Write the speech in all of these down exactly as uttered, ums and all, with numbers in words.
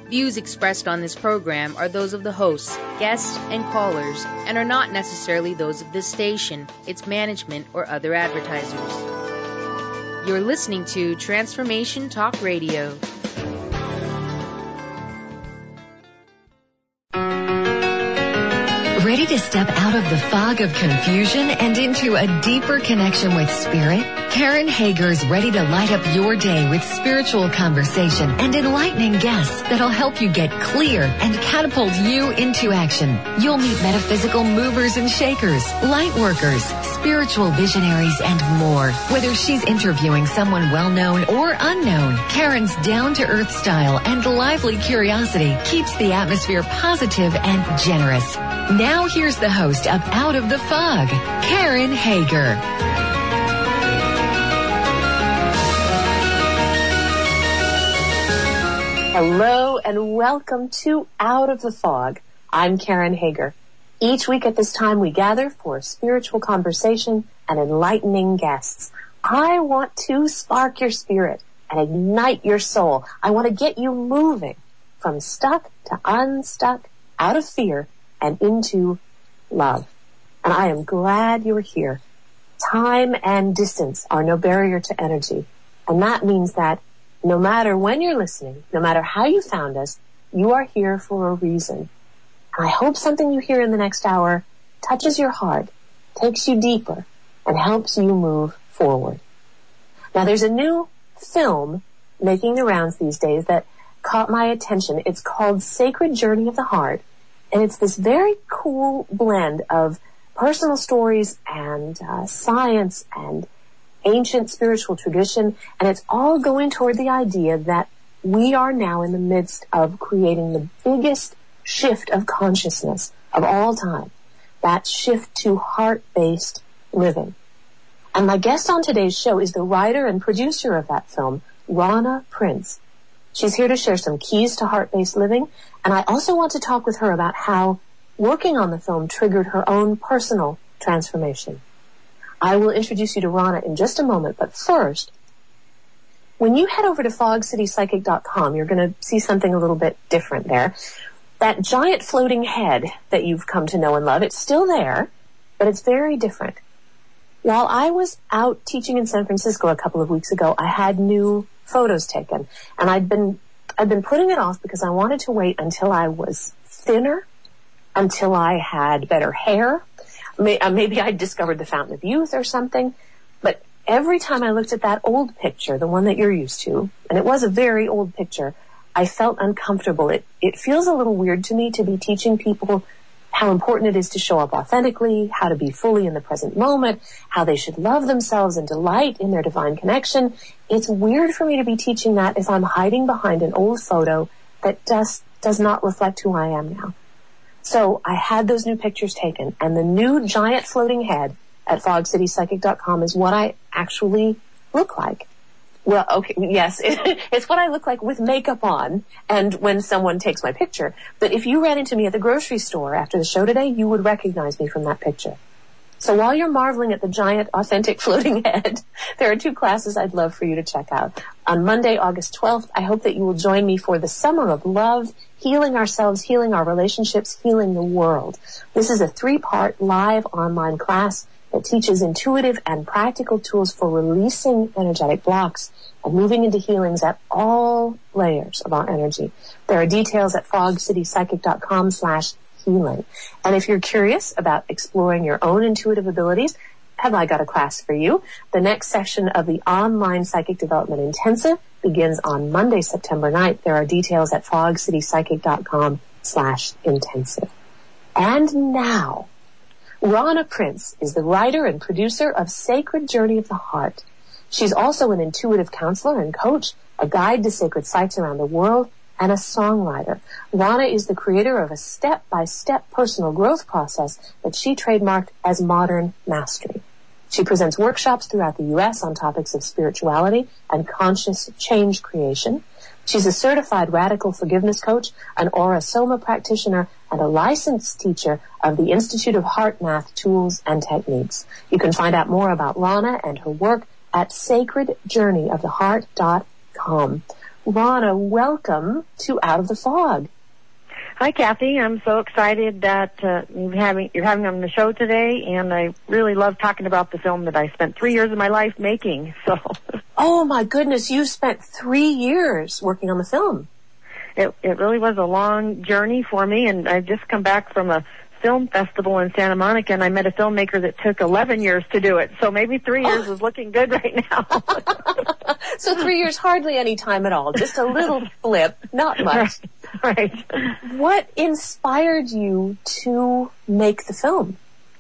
Views expressed on this program are those of the hosts, guests, and callers, and are not necessarily those of this station, its management, or other advertisers. You're listening to Transformation Talk Radio. Ready to step out of the fog of confusion and into a deeper connection with Spirit? Karen Hager's ready to light up your day with spiritual conversation and enlightening guests that'll help you get clear and catapult you into action. You'll meet metaphysical movers and shakers, light workers, spiritual visionaries, and more. Whether she's interviewing someone well-known or unknown, Karen's down-to-earth style and lively curiosity keeps the atmosphere positive and generous. Now here's the host of Out of the Fog, Karen Hager. Hello and welcome to Out of the Fog. I'm Karen Hager. Each week at this time we gather for spiritual conversation and enlightening guests. I want to spark your spirit and ignite your soul. I want to get you moving from stuck to unstuck, out of fear and into love. And I am glad you're here. Time and distance are no barrier to energy. And that means that no matter when you're listening, no matter how you found us, you are here for a reason. And I hope something you hear in the next hour touches your heart, takes you deeper, and helps you move forward. Now, there's a new film making the rounds these days that caught my attention. It's called Sacred Journey of the Heart, and it's this very cool blend of personal stories and uh, science and ancient spiritual tradition, and it's all going toward the idea that we are now in the midst of creating the biggest shift of consciousness of all time, that shift to heart-based living. And my guest on today's show is the writer and producer of that film, Rana Prince. She's here to share some keys to heart-based living, and I also want to talk with her about how working on the film triggered her own personal transformation. I will introduce you to Rana in just a moment, but first, when you head over to fog city psychic dot com, you're going to see something a little bit different there. That giant floating head that you've come to know and love, it's still there, but it's very different. While I was out teaching in San Francisco a couple of weeks ago, I had new photos taken, and I'd been I'd been putting it off because I wanted to wait until I was thinner, until I had better hair. Maybe I discovered the Fountain of Youth or something, but every time I looked at that old picture, the one that you're used to, and it was a very old picture, I felt uncomfortable. It, it feels a little weird to me to be teaching people how important it is to show up authentically, how to be fully in the present moment, how they should love themselves and delight in their divine connection. It's weird for me to be teaching that if I'm hiding behind an old photo that just does not reflect who I am now. So I had those new pictures taken, and the new giant floating head at fog city psychic dot com is what I actually look like. Well, okay, yes, it, it's what I look like with makeup on and when someone takes my picture. But if you ran into me at the grocery store after the show today, you would recognize me from that picture. So while you're marveling at the giant, authentic floating head, there are two classes I'd love for you to check out. On Monday, August twelfth, I hope that you will join me for the Summer of Love, Healing Ourselves, Healing Our Relationships, Healing the World. This is a three-part live online class that teaches intuitive and practical tools for releasing energetic blocks and moving into healings at all layers of our energy. There are details at fog city psychic dot com slash healing. And if you're curious about exploring your own intuitive abilities, have I got a class for you? The next session of the online Psychic Development Intensive begins on Monday, September ninth. There are details at fog city psychic dot com slash intensive. And now, Rana Prince is the writer and producer of Sacred Journey of the Heart. She's also an intuitive counselor and coach, a guide to sacred sites around the world, and a songwriter. Rana is the creator of a step-by-step personal growth process that she trademarked as Modern Mastery. She presents workshops throughout the U S on topics of spirituality and conscious change creation. She's a certified radical forgiveness coach, an Aura Soma practitioner, and a licensed teacher of the Institute of Heart Math Tools and Techniques. You can find out more about Rana and her work at sacred journey of the heart dot com. Ronna, welcome to Out of the Fog. Hi, Kathy. I'm so excited that uh, you're having you're having on the show today, and I really love talking about the film that I spent three years of my life making. So, oh my goodness, you spent three years working on the film. It it really was a long journey for me, and I've just come back from a film festival in Santa Monica, and I met a filmmaker that took eleven years to do it. So maybe three years oh. is looking good right now. So three years, hardly any time at all. Just a little flip, not much. Right. What inspired you to make the film?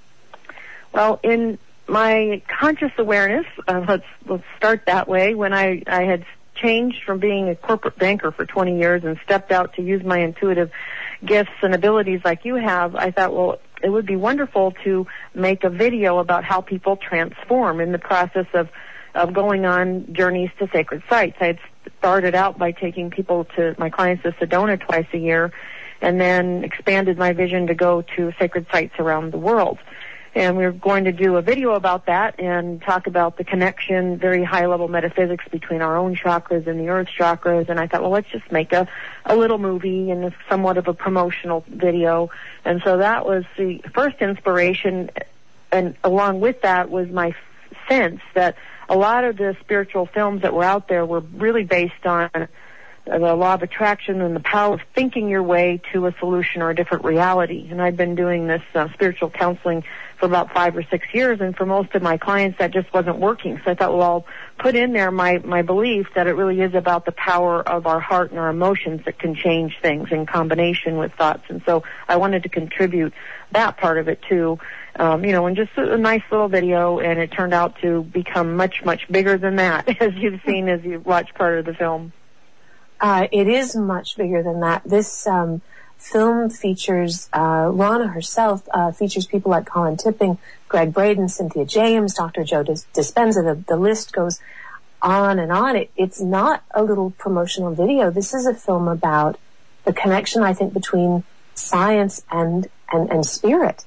Well, in my conscious awareness, uh, let's let's start that way. When I I had changed from being a corporate banker for twenty years and stepped out to use my intuitive gifts and abilities like you have, I thought, well, it would be wonderful to make a video about how people transform in the process of of going on journeys to sacred sites. I had started out by taking people to my clients to Sedona twice a year, and then expanded my vision to go to sacred sites around the world. And we were going to do a video about that and talk about the connection, very high-level metaphysics between our own chakras and the earth chakras. And I thought, well, let's just make a, a little movie and somewhat of a promotional video. And so that was the first inspiration. And along with that was my sense that a lot of the spiritual films that were out there were really based on the law of attraction and the power of thinking your way to a solution or a different reality. And I've been doing this uh, spiritual counseling for about five or six years, and for most of my clients that just wasn't working. So I thought, well, I'll put in there my, my belief that it really is about the power of our heart and our emotions that can change things in combination with thoughts. And so I wanted to contribute that part of it too. Um, you know, and just a, a nice little video, and it turned out to become much, much bigger than that, as you've seen as you've watched part of the film. Uh, it is much bigger than that. This um, film features uh, Ronna herself, uh, features people like Colin Tipping, Greg Braden, Cynthia James, Doctor Joe Dis- Dispenza. The, the list goes on and on. It, it's not a little promotional video. This is a film about the connection, I think, between science and, and, and spirit.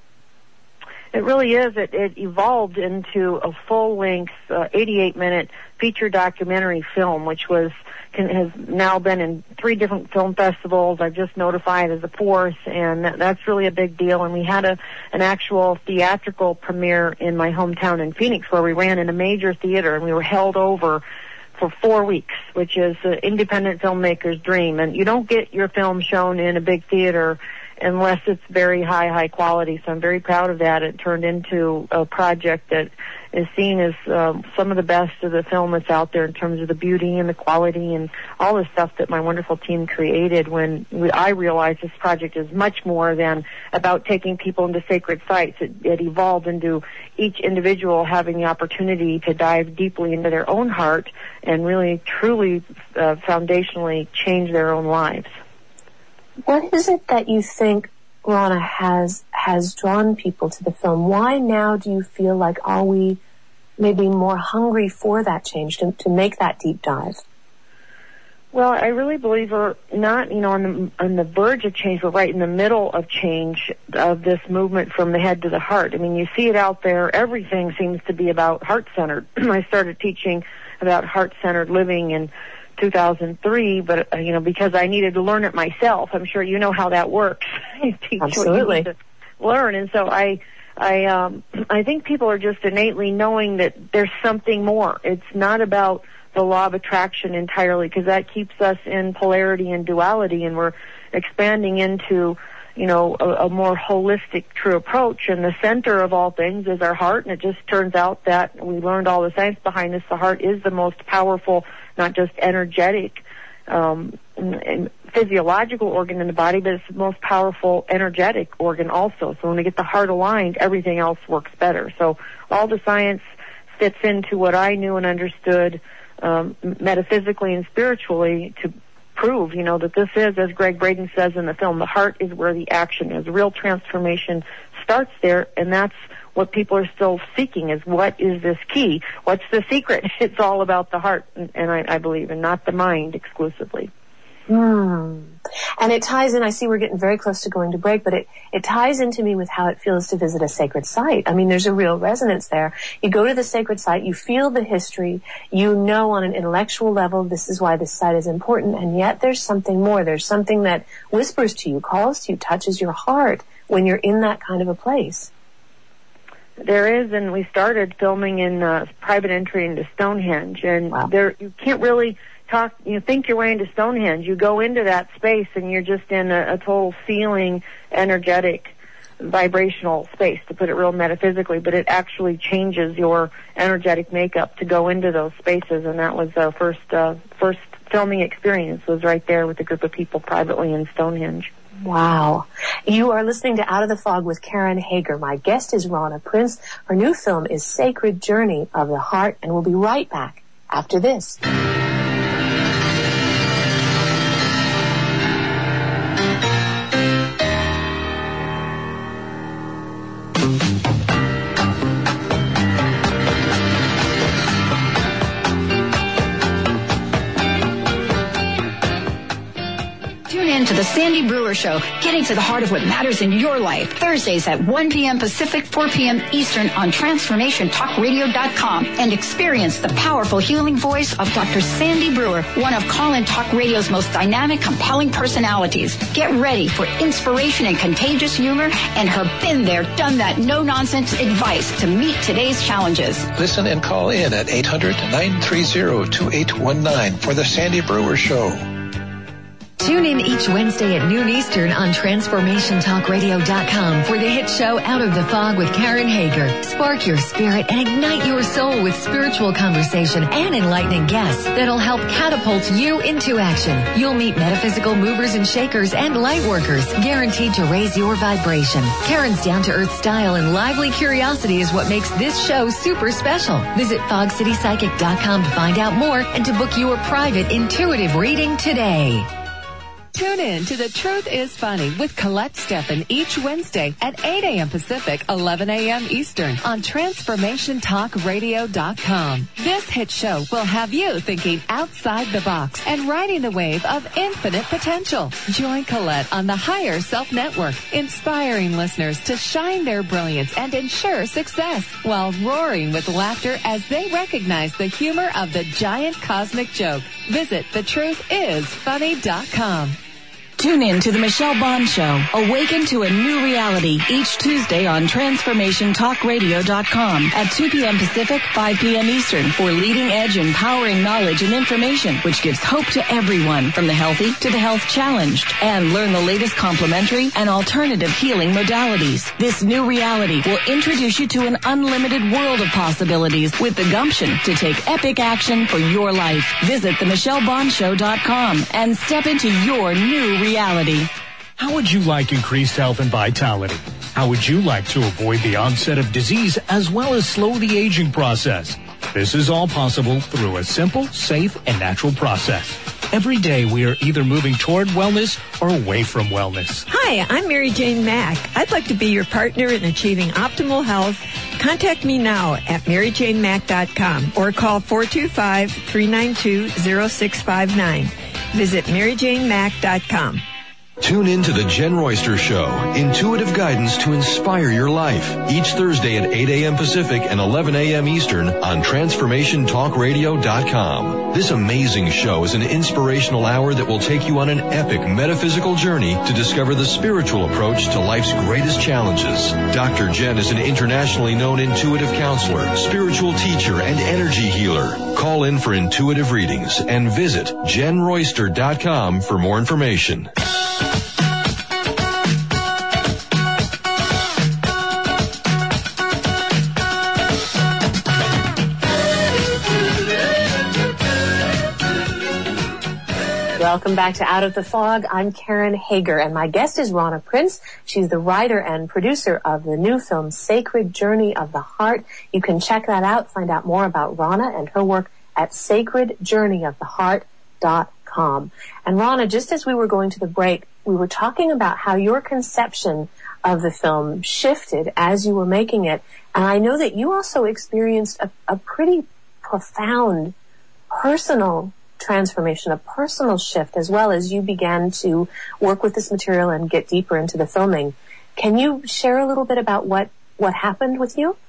It really is. It, it evolved into a full-length, uh, eighty-eight minute feature documentary film, which was can, has now been in three different film festivals. I've just notified as a fourth, and that, that's really a big deal. And we had a an actual theatrical premiere in my hometown in Phoenix, where we ran in a major theater, and we were held over for four weeks, which is an independent filmmaker's dream. And you don't get your film shown in a big theater unless it's very high, high quality. So I'm very proud of that. It turned into a project that is seen as um, some of the best of the film that's out there in terms of the beauty and the quality and all the stuff that my wonderful team created when we, I realized this project is much more than about taking people into sacred sites. It, it evolved into each individual having the opportunity to dive deeply into their own heart and really, truly, uh, foundationally change their own lives. What is it that you think, Ronna, has has drawn people to the film? Why now do you feel like are we maybe more hungry for that change, to, to make that deep dive? Well, I really believe we're not, you know, on the, on the verge of change. We're right in the middle of change of this movement from the head to the heart. I mean, you see it out there. Everything seems to be about heart-centered. I started teaching about heart-centered living in two thousand three, but, uh, you know, because I needed to learn it myself. I'm sure you know how that works. You teach Absolutely. What you need to learn. And so I, I, um, I think people are just innately knowing that there's something more. It's not about the law of attraction entirely, because that keeps us in polarity and duality, and we're expanding into, you know, a, a more holistic, true approach. And the center of all things is our heart, and it just turns out that we learned all the science behind this. The heart is the most powerful, not just energetic, um, and physiological organ in the body, but it's the most powerful energetic organ also. So when we get the heart aligned, everything else works better. So all the science fits into what I knew and understood um, metaphysically and spiritually to prove, you know, that this is, as Greg Braden says in the film, the heart is where the action is. Real transformation starts there, and that's what people are still seeking, is what is this key? What's the secret? It's all about the heart, and, and I, I believe, and not the mind exclusively. Hmm. And it ties in, I see we're getting very close to going to break, but it, it ties into me with how it feels to visit a sacred site. I mean, there's a real resonance there. You go to the sacred site, you feel the history, you know on an intellectual level this is why this site is important, and yet there's something more. There's something that whispers to you, calls to you, touches your heart when you're in that kind of a place. There is, and we started filming in uh, private entry into Stonehenge, and wow. there you can't really talk, you know, think your way into Stonehenge. You go into that space, and you're just in a, a total feeling, energetic, vibrational space, to put it real metaphysically, but it actually changes your energetic makeup to go into those spaces, and that was our first, uh, first filming experience, was right there with a group of people privately in Stonehenge. Wow. You are listening to Out of the Fog with Karen Hager. My guest is Rana Prince. Her new film is Sacred Journey of the Heart, and we'll be right back after this. To the Sandy Brewer Show, getting to the heart of what matters in your life. Thursdays at one p.m. Pacific, four p.m. Eastern on Transformation Talk Radio dot com, and experience the powerful healing voice of Doctor Sandy Brewer, one of Call-In Talk Radio's most dynamic, compelling personalities. Get ready for inspiration and contagious humor and her been there, done that, no-nonsense advice to meet today's challenges. Listen and call in at eight hundred, nine three zero, two eight one nine for the Sandy Brewer Show. Tune in each Wednesday at noon Eastern on Transformation Talk Radio dot com for the hit show Out of the Fog with Karen Hager. Spark your spirit and ignite your soul with spiritual conversation and enlightening guests that'll help catapult you into action. You'll meet metaphysical movers and shakers and light workers, guaranteed to raise your vibration. Karen's down-to-earth style and lively curiosity is what makes this show super special. Visit fog city psychic dot com to find out more and to book your private intuitive reading today. Tune in to The Truth is Funny with Colette Steffen each Wednesday at eight a.m. Pacific, eleven a.m. Eastern on Transformation Talk Radio dot com. This hit show will have you thinking outside the box and riding the wave of infinite potential. Join Colette on the Higher Self Network, inspiring listeners to shine their brilliance and ensure success while roaring with laughter as they recognize the humor of the giant cosmic joke. Visit the truth is funny dot com. Tune in to The Michelle Bond Show. Awaken to a new reality each Tuesday on Transformation Talk Radio dot com at two p.m. Pacific, five p.m. Eastern for leading-edge, empowering knowledge and information which gives hope to everyone from the healthy to the health challenged. And learn the latest complementary and alternative healing modalities. This new reality will introduce you to an unlimited world of possibilities with the gumption to take epic action for your life. Visit the Michelle Bond Show dot com and step into your new reality. Reality. How would you like increased health and vitality? How would you like to avoid the onset of disease as well as slow the aging process? This is all possible through a simple, safe, and natural process. Every day we are either moving toward wellness or away from wellness. Hi, I'm Mary Jane Mack. I'd like to be your partner in achieving optimal health. Contact me now at Mary Jane Mack dot com or call four two five, three nine two, zero six five nine. Visit Mary Jane Mack dot com. Tune in to the Jen Royster Show, intuitive guidance to inspire your life, each Thursday at eight a.m. Pacific and eleven a.m. Eastern on Transformation Talk Radio dot com. This amazing show is an inspirational hour that will take you on an epic metaphysical journey to discover the spiritual approach to life's greatest challenges. Doctor Jen is an internationally known intuitive counselor, spiritual teacher, and energy healer. Call in for intuitive readings and visit Jen Royster dot com for more information. Welcome back to Out of the Fog. I'm Karen Hager, and my guest is Rana Prince. She's the writer and producer of the new film Sacred Journey of the Heart. You can check that out, find out more about Rana and her work at sacred journey of the heart dot com. And Rana, just as we were going to the break, we were talking about how your conception of the film shifted as you were making it. And I know that you also experienced a, a pretty profound personal transformation, a personal shift, as well as you began to work with this material and get deeper into the filming. Can you share a little bit about what, what happened with you?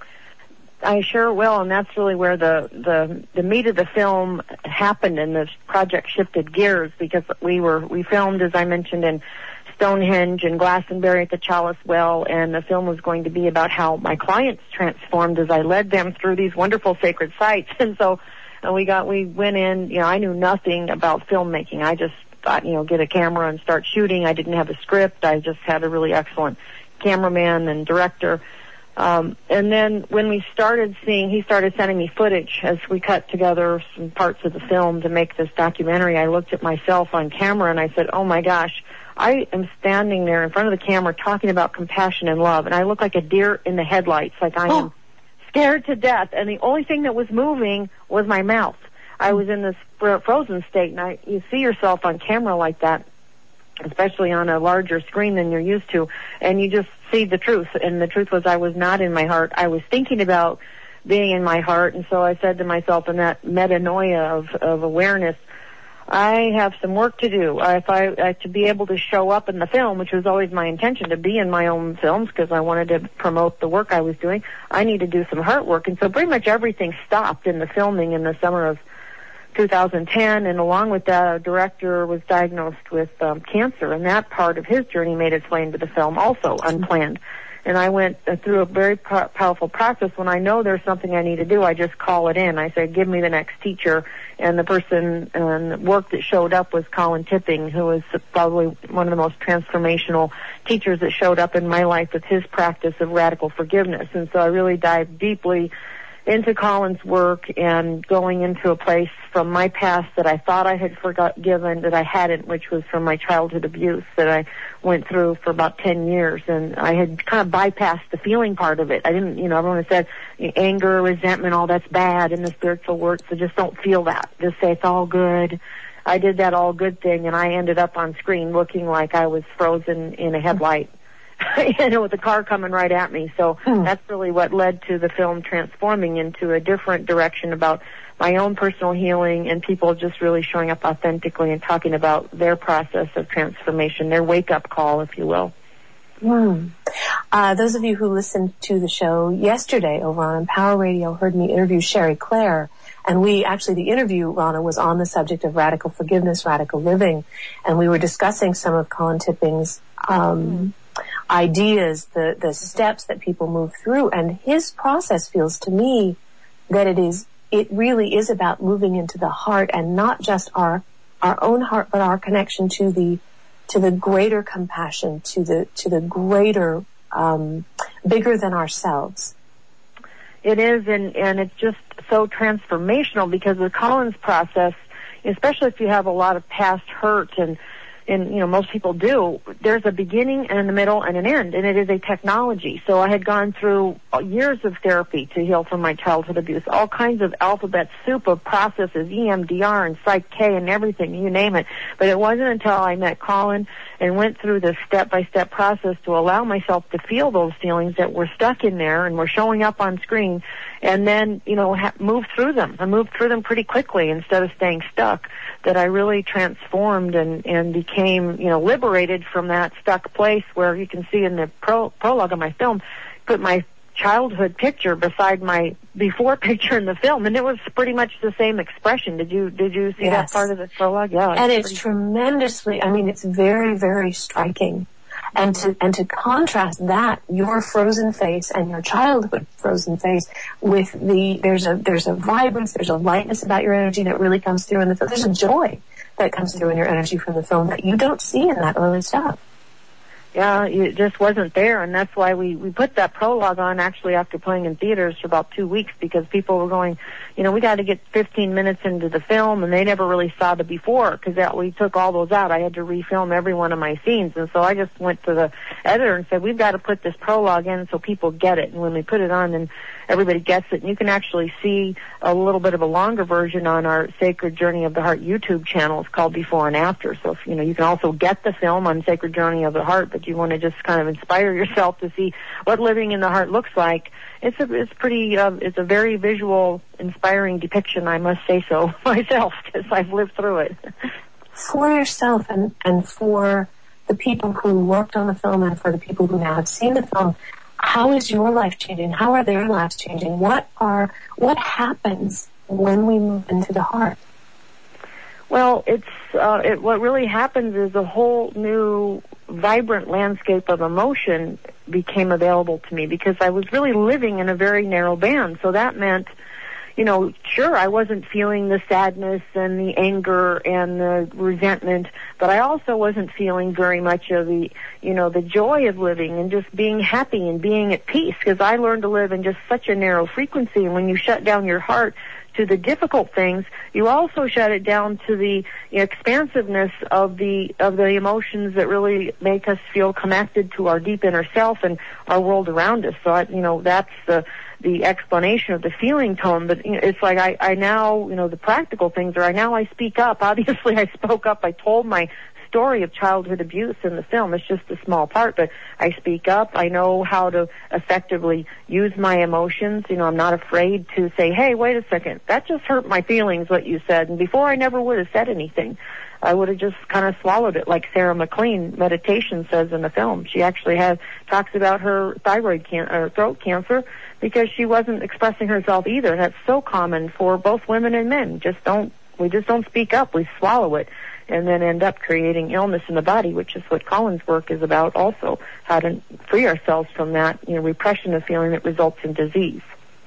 I sure will, and that's really where the, the, the meat of the film happened, and this project shifted gears, because we were, we filmed, as I mentioned, in Stonehenge and Glastonbury at the Chalice Well, and the film was going to be about how my clients transformed as I led them through these wonderful sacred sites. And so, and we got, we went in, you know, I knew nothing about filmmaking. I just thought, you know, get a camera and start shooting. I didn't have a script. I just had a really excellent cameraman and director. Um, and then when we started seeing, he started sending me footage as we cut together some parts of the film to make this documentary. I looked at myself on camera and I said, oh my gosh, I am standing there in front of the camera talking about compassion and love, and I look like a deer in the headlights, like I am oh. scared to death, and the only thing that was moving was my mouth. I was in this frozen state, and I, you see yourself on camera like that, especially on a larger screen than you're used to, and you just see the truth. And the truth was, I was not in my heart. I was thinking about being in my heart, and so I said to myself in that metanoia of, of awareness, I have some work to do. If I uh, to be able to show up in the film, which was always my intention, to be in my own films because I wanted to promote the work I was doing, I need to do some heart work. And so pretty much everything stopped in the filming in the summer of two thousand ten, and along with that, our director was diagnosed with um, cancer, and that part of his journey made its way into the film, also unplanned. And I went uh, through a very po- powerful process. When I know there's something I need to do, I just call it in. I say, give me the next teacher. And the person and um, work that showed up was Colin Tipping, who was probably one of the most transformational teachers that showed up in my life with his practice of radical forgiveness. And so I really dived deeply into Colin's work and going into a place from my past that I thought I had forgiven, that I hadn't, which was from my childhood abuse that I went through for about ten years. And I had kind of bypassed the feeling part of it. I didn't, you know, everyone had said anger, resentment, all that's bad in the spiritual work, so just don't feel that. Just say it's all good. I did that all good thing, and I ended up on screen looking like I was frozen in a headlight. You know, with the car coming right at me. So mm. that's really what led to the film transforming into a different direction about my own personal healing and people just really showing up authentically and talking about their process of transformation, their wake-up call, if you will. Mm. Uh, those of you who listened to the show yesterday over on Empower Radio heard me interview Sherry Claire. And we actually, the interview, Rana, was on the subject of radical forgiveness, radical living. And we were discussing some of Colin Tipping's um, ideas, the, the steps that people move through. And his process feels to me that it is, it really is about moving into the heart, and not just our, our own heart, but our connection to the, to the greater compassion, to the, to the greater, um, bigger than ourselves. It is, and, and it's just so transformational because the Colin's process, especially if you have a lot of past hurt, and and you know most people do, there's a beginning and a middle and an end, and it is a technology. So I had gone through years of therapy to heal from my childhood abuse, all kinds of alphabet soup of processes, E M D R and Psych K and everything, you name it. But it wasn't until I met Colin and went through this step-by-step process to allow myself to feel those feelings that were stuck in there and were showing up on screen, and then, you know, ha- move through them. I moved through them pretty quickly instead of staying stuck, that I really transformed and, and became, you know, liberated from that stuck place where you can see in the pro- prologue of my film, put my childhood picture beside my before picture in the film, and it was pretty much the same expression. Did you did you see yes. that part of the prologue? Yeah, and it's pretty... tremendously, I mean, it's very, very striking. And to and to contrast that, your frozen face and your childhood frozen face with the there's a there's a vibrance, there's a lightness about your energy that really comes through in the film. There's a joy that comes through in your energy from the film that you don't see in that early stuff. Yeah, it just wasn't there, and that's why we, we put that prologue on actually after playing in theaters for about two weeks, because people were going, you know, we got to get fifteen minutes into the film, and they never really saw the before, because we took all those out. I had to refilm every one of my scenes, and so I just went to the editor and said, we've got to put this prologue in so people get it, and when we put it on, then everybody gets it, and you can actually see a little bit of a longer version on our Sacred Journey of the Heart YouTube channel. It's called Before and After, so if, you know, you can also get the film on Sacred Journey of the Heart, If you want to just kind of inspire yourself to see what living in the heart looks like, it's a it's pretty uh, it's a very visual, inspiring depiction. I must say so myself, because I've lived through it. For yourself and and for the people who worked on the film and for the people who now have seen the film, how is your life changing? How are their lives changing? What are what happens when we move into the heart? Well, it's uh, it, what really happens is a whole new, vibrant landscape of emotion became available to me, because I was really living in a very narrow band. So that meant, you know, sure, I wasn't feeling the sadness and the anger and the resentment, but I also wasn't feeling very much of the, you know, the joy of living and just being happy and being at peace, because I learned to live in just such a narrow frequency. And when you shut down your heart to the difficult things, you also shut it down to the you know, expansiveness of the of the emotions that really make us feel connected to our deep inner self and our world around us. So, I, you know, that's the the explanation of the feeling tone. But you know, it's like I, I now, you know, the practical things are I now I speak up. Obviously, I spoke up. I told my story of childhood abuse in the film. It's just a small part, but I speak up. I know how to effectively use my emotions. You know, I'm not afraid to say, hey, wait a second, that just hurt my feelings, what you said. And before, I never would have said anything. I would have just kind of swallowed it, like Sarah McLean Meditation says in the film. She actually has talks about her thyroid can- or throat cancer because she wasn't expressing herself either. And that's so common for both women and men. Just don't we just don't speak up. We swallow it, and then end up creating illness in the body, which is what Colin's work is about also, how to free ourselves from that, you know, repression of feeling that results in disease.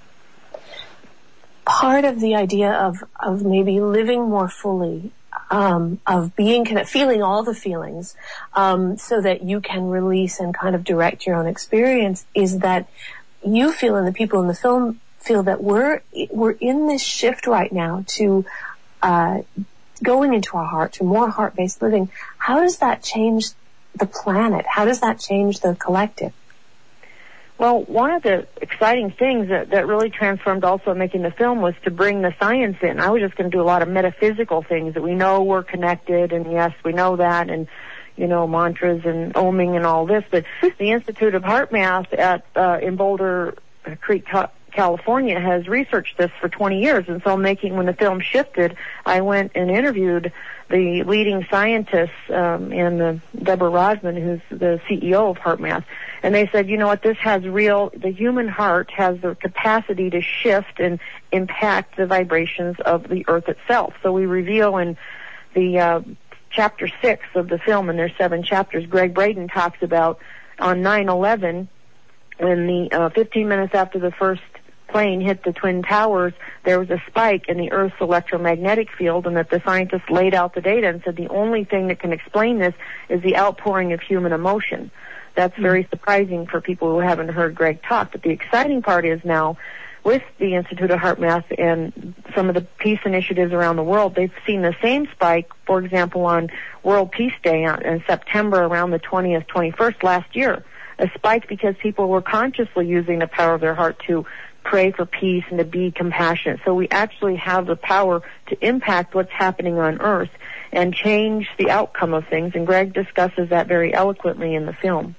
Part of the idea of, of maybe living more fully, um, of being, kind of feeling all the feelings, um, so that you can release and kind of direct your own experience, is that you feel, and the people in the film feel, that we're, we're in this shift right now to, uh, going into our heart, to more heart-based living. How does that change the planet? How does that change the collective? Well, one of the exciting things that, that really transformed also making the film was to bring the science in. I was just going to do a lot of metaphysical things that we know we're connected, and yes, we know that, and, you know, mantras and oming and all this, but the Institute of Heart Math at uh, in Boulder Creek, California, has researched this for twenty years, and so making when the film shifted, I went and interviewed the leading scientists, um, and the Deborah Rosman, who's the C E O of HeartMath, and they said, you know what, this has real, the human heart has the capacity to shift and impact the vibrations of the earth itself. So we reveal in the uh, chapter six of the film, and there's seven chapters, Greg Braden talks about on nine eleven, when the uh, fifteen minutes after the first plane hit the Twin Towers, there was a spike in the Earth's electromagnetic field, and that the scientists laid out the data and said the only thing that can explain this is the outpouring of human emotion. That's very surprising for people who haven't heard Greg talk. But the exciting part is now, with the Institute of Heart Math and some of the peace initiatives around the world, they've seen the same spike, for example, on World Peace Day in September around the twentieth, twenty-first last year. A spike because people were consciously using the power of their heart to pray for peace and to be compassionate. So we actually have the power to impact what's happening on Earth and change the outcome of things, and Greg discusses that very eloquently in the film.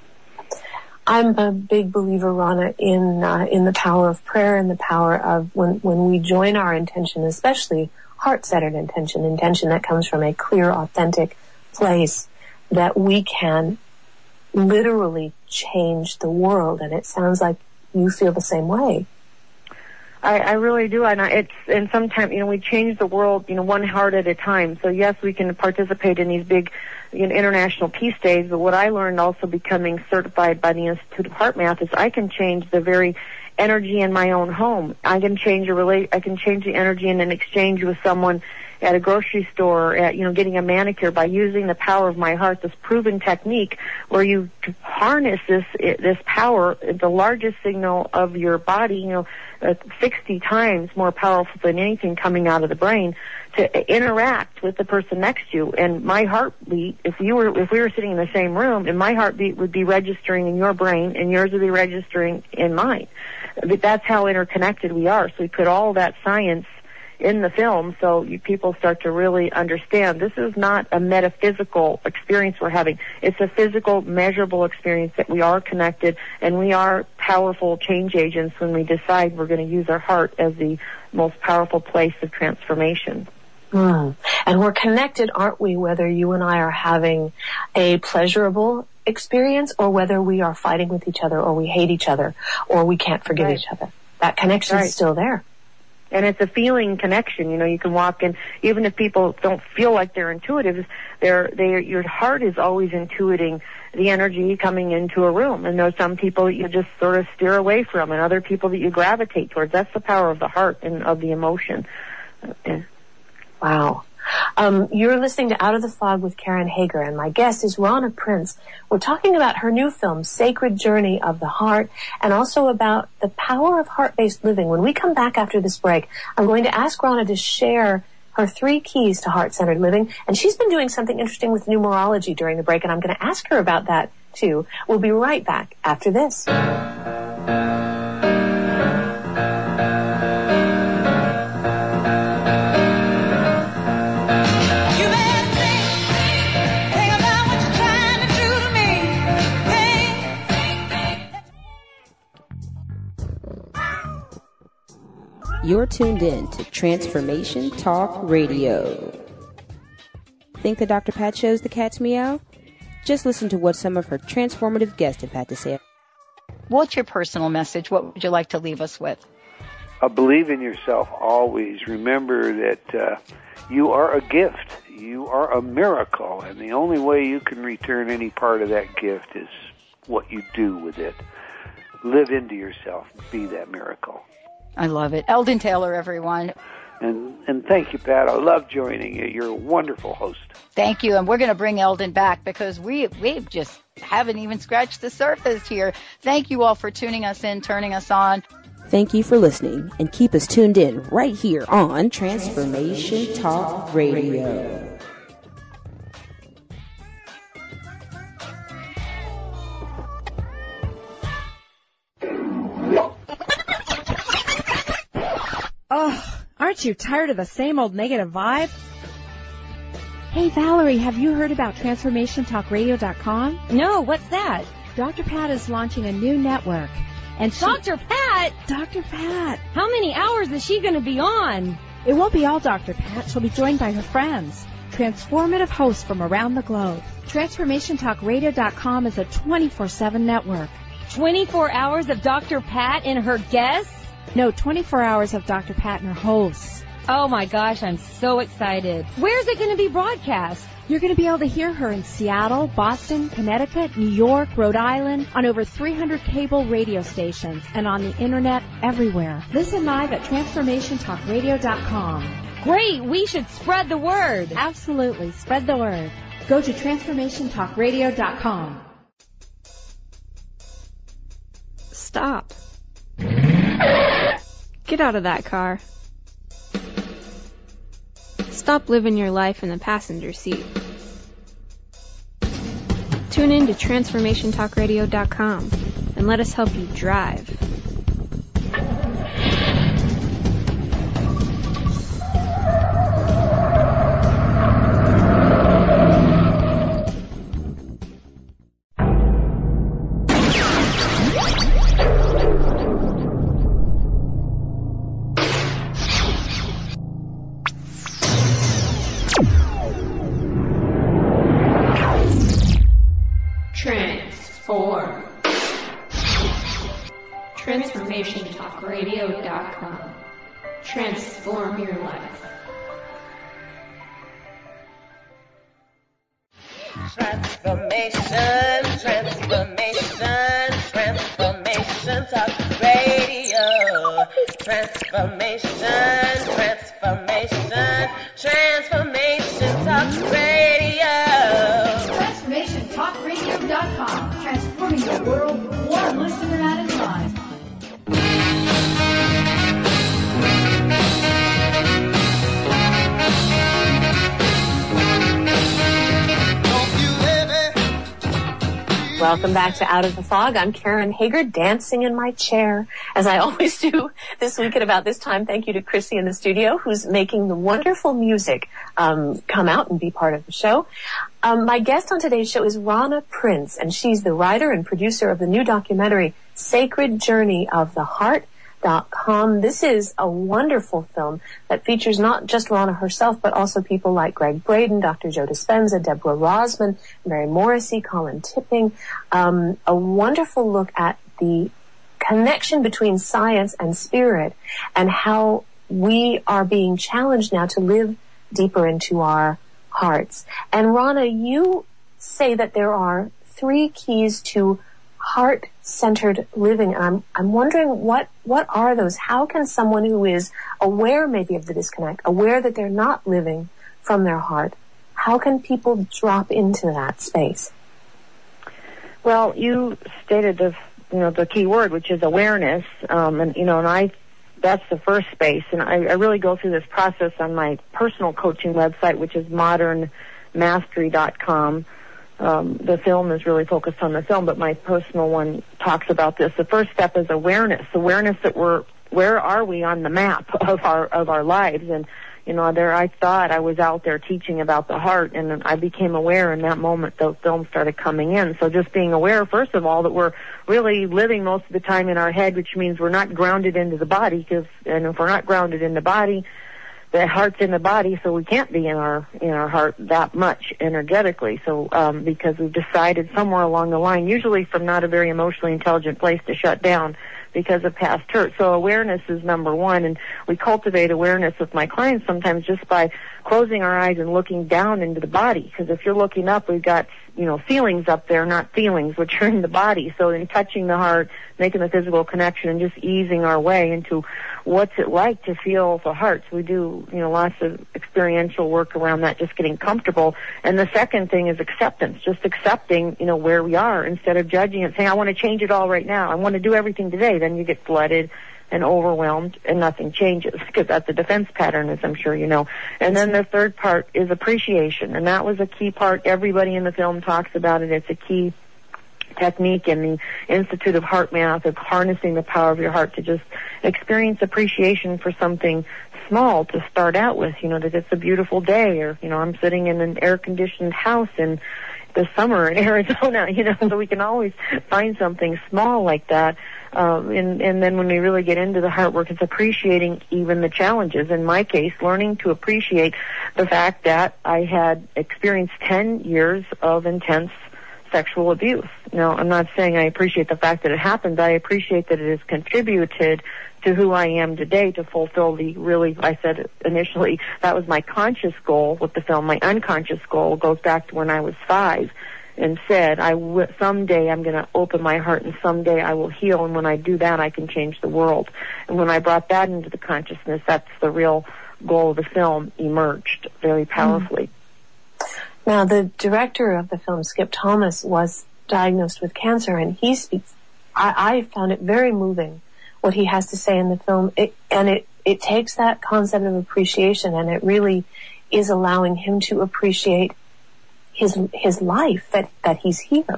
I'm a big believer, Rana, in uh, in the power of prayer and the power of when, when we join our intention, especially heart-centered intention, intention that comes from a clear, authentic place, that we can literally change the world. And it sounds like you feel the same way. I, I really do, and I, it's and sometimes you know we change the world, you know, one heart at a time. So yes, we can participate in these big, you know, international peace days. But what I learned also becoming certified by the Institute of Heart Math is I can change the very energy in my own home. I can change a relate. I can change the energy in an exchange with someone at a grocery store, at, you know, getting a manicure by using the power of my heart, this proven technique where you harness this this power, the largest signal of your body, you know, uh, sixty times more powerful than anything coming out of the brain, to interact with the person next to you. And my heartbeat, if you were, if we were sitting in the same room, and my heartbeat would be registering in your brain, and yours would be registering in mine. But that's how interconnected we are. So we put all that science in the film, so you, people start to really understand this is not a metaphysical experience we're having. It's a physical, measurable experience that we are connected, and we are powerful change agents when we decide we're going to use our heart as the most powerful place of transformation. Mm. And we're connected, aren't we, whether you and I are having a pleasurable experience or whether we are fighting with each other or we hate each other or we can't forgive right. each other. That connection right. is still there. And it's a feeling connection. You know, you can walk in, even if people don't feel like they're intuitive, they're, they're, your heart is always intuiting the energy coming into a room. And there's some people that you just sort of steer away from and other people that you gravitate towards. That's the power of the heart and of the emotion. Uh, Wow. Um, you're listening to Out of the Fog with Karen Hager, and my guest is Rhona Prince. We're talking about her new film, Sacred Journey of the Heart, and also about the power of heart-based living. When we come back after this break, I'm going to ask Rhona to share her three keys to heart-centered living, and she's been doing something interesting with numerology during the break, and I'm going to ask her about that, too. We'll be right back after this. You're tuned in to Transformation Talk Radio. Think the Doctor Pat show's the cat's meow? Just listen to what some of her transformative guests have had to say. What's your personal message? What would you like to leave us with? Uh, believe in yourself always. Remember that uh, you are a gift. You are a miracle, and the only way you can return any part of that gift is what you do with it. Live into yourself. Be that miracle. I love it. Eldon Taylor, everyone. And and thank you, Pat. I love joining you. You're a wonderful host. Thank you. And we're going to bring Eldon back because we we just haven't even scratched the surface here. Thank you all for tuning us in, turning us on. Thank you for listening, and keep us tuned in right here on Transformation Talk Radio. Oh, aren't you tired of the same old negative vibe? Hey, Valerie, have you heard about Transformation Talk Radio dot com? No, what's that? Doctor Pat is launching a new network. And she... Doctor Pat? Doctor Pat. How many hours is she going to be on? It won't be all Doctor Pat. She'll be joined by her friends, transformative hosts from around the globe. Transformation Talk Radio dot com is a twenty-four seven network. twenty-four hours of Doctor Pat and her guests? No, twenty-four hours of Doctor Pat and her hosts. Oh my gosh, I'm so excited. Where's it going to be broadcast? You're going to be able to hear her in Seattle, Boston, Connecticut, New York, Rhode Island, on over three hundred cable radio stations, and on the internet everywhere. Listen live at Transformation Talk Radio dot com. Great, we should spread the word. Absolutely, spread the word. Go to Transformation Talk Radio dot com. Stop. Get out of that car. Stop living your life in the passenger seat. Tune in to Transformation Talk Radio dot com and let us help you drive. Transform. Transformation Talk Radio dot com. Transform your life. Transformation, transformation, transformation talk radio. Transformation, transformation, transformation talk radio. Transformation Talk Radio dot com. Transforming the world one listener at a time. Welcome back to Out of the Fog. I'm Karen Hager, dancing in my chair, as I always do this week at about this time. Thank you to Chrissy in the studio, who's making the wonderful music um, come out and be part of the show. Um, my guest on today's show is Rana Prince, and she's the writer and producer of the new documentary, Sacred Journey of the Heart. Dot com. This is a wonderful film that features not just Rana herself, but also people like Greg Braden, Doctor Joe Dispenza, Deborah Rosman, Mary Morrissey, Colin Tipping. Um, a wonderful look at the connection between science and spirit and how we are being challenged now to live deeper into our hearts. And Rana, you say that there are three keys to heart-centered living. And I'm, I'm wondering what, what are those? How can someone who is aware maybe of the disconnect, aware that they're not living from their heart, how can people drop into that space? Well, you stated the, you know, the key word, which is awareness. Um, and, you know, and I, that's the first space. And I, I really go through this process on my personal coaching website, which is modern mastery dot com. Um, the film is really focused on the film, but my personal one talks about this. The first step is awareness. Awareness that we're, where are we on the map of our, of our lives? And, you know, there I thought I was out there teaching about the heart, and I became aware in that moment the film started coming in. So just being aware, first of all, that we're really living most of the time in our head, which means we're not grounded into the body, because, and if we're not grounded in the body, the heart's in the body, so we can't be in our in our heart that much energetically. So um, because we've decided somewhere along the line, usually from not a very emotionally intelligent place, to shut down because of past hurt. So awareness is number one, and we cultivate awareness with my clients sometimes just by closing our eyes and looking down into the body. Because if you're looking up, we've got, you know, feelings up there, not feelings, which are in the body. So in touching the heart, making the physical connection, and just easing our way into what's it like to feel the heart. So we do, you know, lots of experiential work around that, just getting comfortable. And the second thing is acceptance, just accepting, you know, where we are instead of judging it, saying, I want to change it all right now. I want to do everything today. Then you get flooded and overwhelmed and nothing changes, because that's a defense pattern, as I'm sure you know. And then the third part is appreciation, and that was a key part. Everybody in the film talks about it. It's a key technique in the Institute of Heart Math of harnessing the power of your heart to just experience appreciation for something small to start out with, you know, that it's a beautiful day, or, you know, I'm sitting in an air-conditioned house in the summer in Arizona, you know, so we can always find something small like that. Um, and, and then when we really get into the heart work, it's appreciating even the challenges. In my case, learning to appreciate the fact that I had experienced ten years of intense sexual abuse. Now, I'm not saying I appreciate the fact that it happened, but I appreciate that it has contributed to who I am today to fulfill the, really, I said initially, that was my conscious goal with the film. My unconscious goal goes back to when I was five, and said, I w- someday I'm going to open my heart, and someday I will heal, and when I do that, I can change the world. And when I brought that into the consciousness, that's the real goal of the film emerged very powerfully. Mm. Now, the director of the film, Skip Thomas, was diagnosed with cancer, and he speaks, I, I found it very moving, what he has to say in the film, it, and it, it takes that concept of appreciation, and it really is allowing him to appreciate his his life, that, that he's here.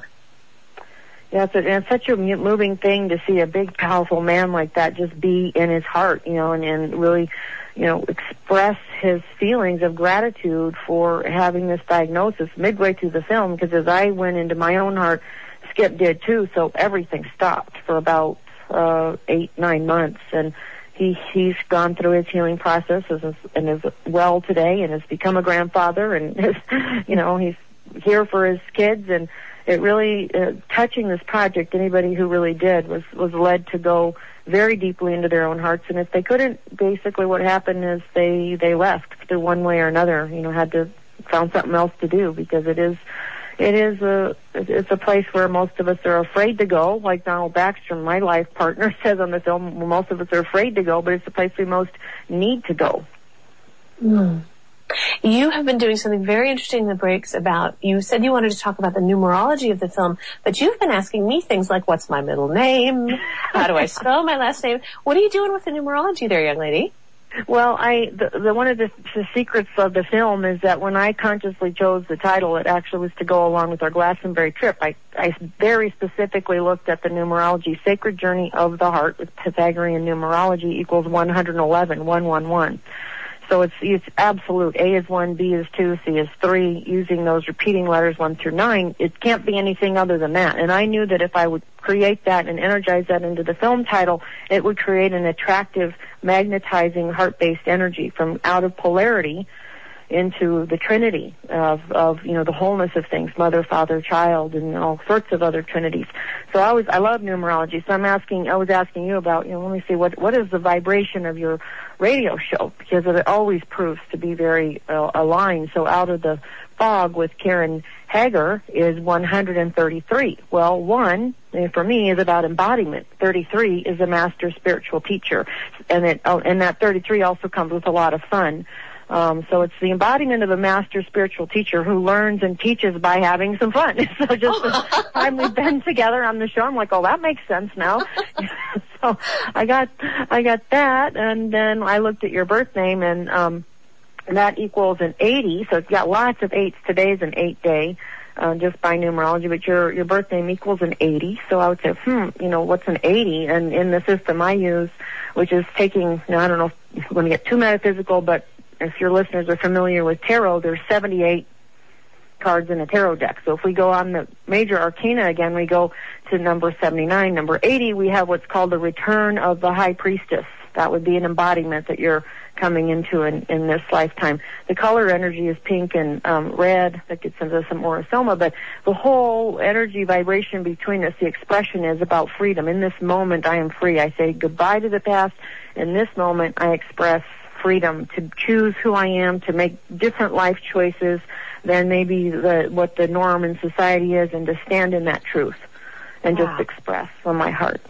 Yeah, it's, a, it's such a moving thing to see a big, powerful man like that just be in his heart, you know, and, and really, you know, express his feelings of gratitude for having this diagnosis midway through the film, because as I went into my own heart, Skip did too, so everything stopped for about uh, eight, nine months, and he he's gone through his healing process and is, and is well today, and has become a grandfather, and is, you know, he's here for his kids, and it really, uh, touching this project, anybody who really did was, was led to go very deeply into their own hearts, and if they couldn't, basically what happened is they, they left through one way or another, you know, had to, found something else to do, because it is, it is a, it's a place where most of us are afraid to go, like Donald Baxter, my life partner, says on the film, most of us are afraid to go, but it's the place we most need to go. Mm. You have been doing something very interesting in the breaks about, you said you wanted to talk about the numerology of the film, but you've been asking me things like, what's my middle name? How do I spell my last name? What are you doing with the numerology there, young lady? Well, I the, the one of the, the secrets of the film is that when I consciously chose the title, it actually was to go along with our Glastonbury trip. I, I very specifically looked at the numerology. Sacred Journey of the Heart with Pythagorean numerology equals one hundred eleven, one one one. So it's it's absolute. A is one, B is two, C is three. Using those repeating letters one through nine, it can't be anything other than that. And I knew that if I would create that and energize that into the film title, it would create an attractive, magnetizing, heart-based energy from out of polarity into the Trinity of, of, you know, the wholeness of things, Mother, Father, Child, and all sorts of other Trinities. So I was, I love numerology. So I'm asking, I was asking you about, you know, let me see, what, what is the vibration of your radio show? Because it always proves to be very uh, aligned. So Out of the Fog with Karen Hager is one hundred thirty-three. Well, one, for me, is about embodiment. thirty-three is a master spiritual teacher. And it, oh, and that thirty-three also comes with a lot of fun. Um, so it's the embodiment of a master spiritual teacher who learns and teaches by having some fun. So just the time we've been together on the show, I'm like, oh, that makes sense now. So I got, I got that, and then I looked at your birth name, and, um, that equals an eighty. So it's got lots of eights. Today's an eight day, uh, just by numerology, but your, your birth name equals an eighty. So I would say, hmm, you know, what's an eighty? And in the system I use, which is taking, now I don't know if I'm going to get too metaphysical, but if your listeners are familiar with tarot, there's seventy-eight cards in a tarot deck. So if we go on the major arcana again, we go to number seventy-nine. Number eighty, we have what's called the return of the high priestess. That would be an embodiment that you're coming into in, in this lifetime. The color energy is pink and um, red. That gets into some orosoma, but the whole energy vibration between us, the expression is about freedom. In this moment, I am free. I say goodbye to the past. In this moment, I express freedom to choose who I am, to make different life choices than maybe the, what the norm in society is, and to stand in that truth and wow. just express from my heart.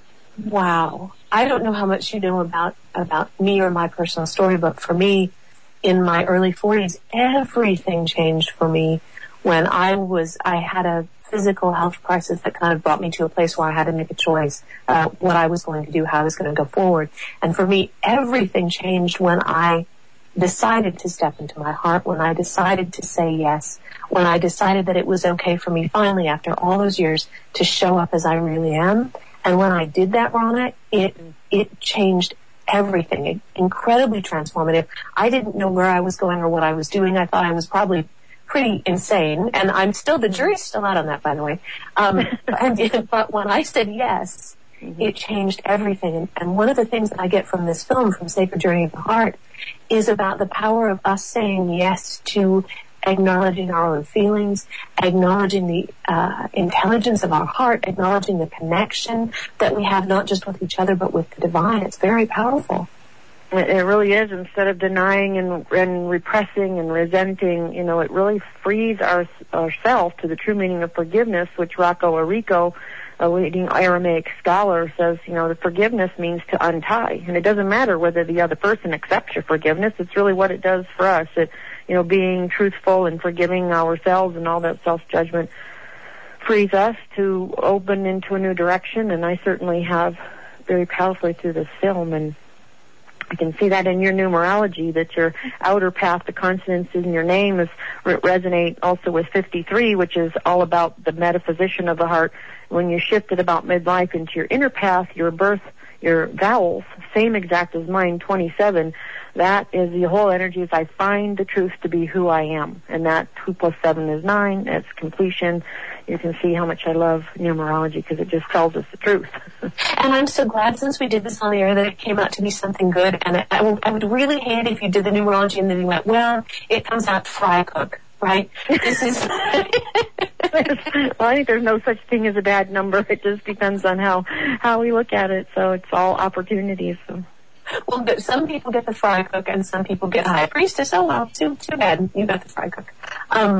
Wow. I don't know how much you know about, about me or my personal story, but for me, in my early forties, everything changed for me when I was, I had a physical health crisis that kind of brought me to a place where I had to make a choice, uh, what I was going to do, how I was going to go forward. And for me, everything changed when I decided to step into my heart, when I decided to say yes, when I decided that it was okay for me finally, after all those years, to show up as I really am. And when I did that, Ronna, it, it changed everything. It, incredibly transformative. I didn't know where I was going or what I was doing. I thought I was probably pretty insane, and I'm still, the jury's still out on that, by the way. Um, and, but when I said yes, mm-hmm. it changed everything. And, and one of the things that I get from this film, from Sacred Journey of the Heart, is about the power of us saying yes to acknowledging our own feelings, acknowledging the uh, intelligence of our heart, acknowledging the connection that we have not just with each other but with the divine. It's very powerful. It really is. Instead of denying and, and repressing and resenting, you know, it really frees our, ourselves to the true meaning of forgiveness, which Rocco Arico, a leading Aramaic scholar, says, you know, the forgiveness means to untie. And it doesn't matter whether the other person accepts your forgiveness. It's really what it does for us. It, you know, being truthful and forgiving ourselves and all that self-judgment frees us to open into a new direction. And I certainly have very powerfully through this film. And I can see that in your numerology, that your outer path, the consonants in your name, is resonate also with fifty-three, which is all about the metaphysician of the heart. When you shifted about midlife into your inner path, your birth, your vowels, same exact as mine, twenty-seven, that is the whole energy is I find the truth to be who I am. And that two plus seven is nine. That's completion. You can see how much I love numerology because it just tells us the truth. And I'm so glad, since we did this on the air, that it came out to be something good. And I, I, would, I would really hate it if you did the numerology and then you went, well, it comes out fry cook, right? This is... Well, I think there's no such thing as a bad number. It just depends on how, how we look at it. So it's all opportunities. So. Well, but some people get the fry cook and some people get high priestess. Oh, well, too, too bad. You got the fry cook. Um,